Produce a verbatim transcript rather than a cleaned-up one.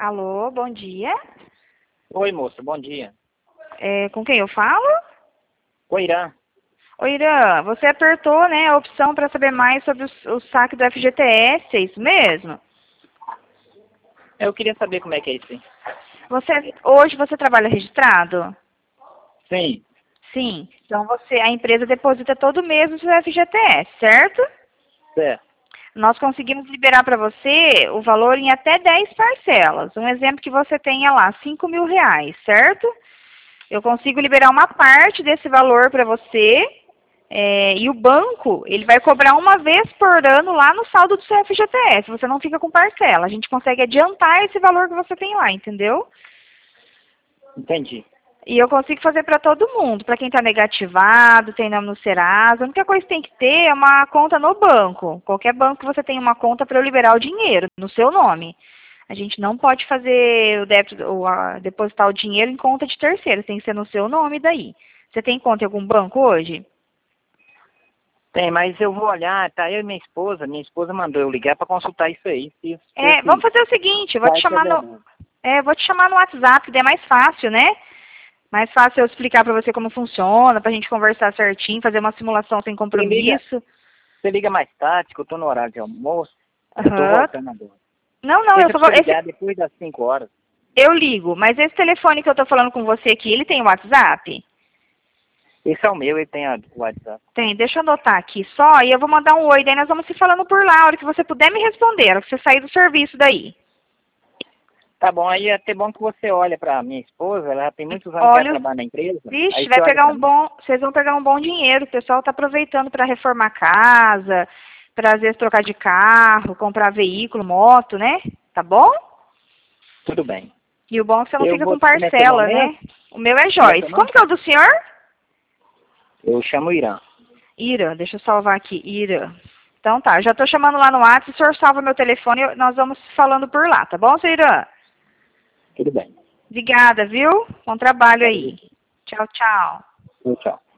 Alô, bom dia. Oi, moça, bom dia. É, com quem eu falo? Oi, Irã. Oi, Irã, você apertou, né, a opção para saber mais sobre o, o saque do F G T S, é isso mesmo? Eu queria saber como é que é isso aí. Você, hoje você trabalha registrado? Sim, Sim. Então você, a empresa deposita todo mês o seu F G T S, certo? certo. Nós conseguimos liberar para você o valor em até dez parcelas. Um exemplo que você tenha lá, cinco mil reais, certo? Eu consigo liberar uma parte desse valor para você, é, e o banco, ele vai cobrar uma vez por ano lá no saldo do seu F G T S. Você não fica com parcela. A gente consegue adiantar esse valor que você tem lá, entendeu? Entendi. E eu consigo fazer para todo mundo. Para quem está negativado, tem nome no Serasa. A única coisa que tem que ter é uma conta no banco. Qualquer banco que você tenha uma conta para eu liberar o dinheiro no seu nome. A gente não pode fazer o débito, ou a, depositar o dinheiro em conta de terceiro. Tem que ser no seu nome daí. Você tem conta em algum banco hoje? Tem, mas eu vou olhar, tá? Eu e minha esposa, minha esposa mandou eu ligar para consultar isso aí. Se, se É, esse vamos fazer o seguinte, eu vou te site é chamar no, verdade. é, vou te chamar no WhatsApp, que é mais fácil, né? Mais fácil eu explicar para você como funciona, para a gente conversar certinho, fazer uma simulação sem Você liga, compromisso. você liga mais tarde, que eu tô no horário de almoço. Eu tô Aham. voltando agora. Não, não, eu Tenta só pra vou. você Esse, ligar depois das cinco horas. eu ligo, mas esse telefone que eu tô falando com você aqui, ele tem WhatsApp? Esse é o meu, ele tem a- o WhatsApp. Tem, deixa eu anotar aqui só e eu vou mandar um oi, daí nós vamos se falando por lá, a hora que você puder me responder, a hora que você sair do serviço daí. Tá bom, aí é até bom que você olha pra minha esposa, ela já tem muitos anos que ela Olha, trabalha na empresa. vixe, Aí vai você olha pegar pra um mim. bom, vocês vão pegar um bom dinheiro, o pessoal tá aproveitando para reformar casa, para às vezes trocar de carro, comprar veículo, moto, né? Tá bom? Tudo bem. E o bom é que você não Eu fica vou. com Como é seu nome parcela, mesmo? né? O meu é Como é seu Joyce. nome? Como que é o do senhor? Eu chamo Irã. Ira, deixa eu salvar aqui, Ira. Então tá, já tô chamando lá no WhatsApp, o senhor salva meu telefone e nós vamos falando por lá, tá bom, seu Irã? Tudo bem. Obrigada, viu? Bom trabalho Valeu. aí. Tchau, tchau. Tchau.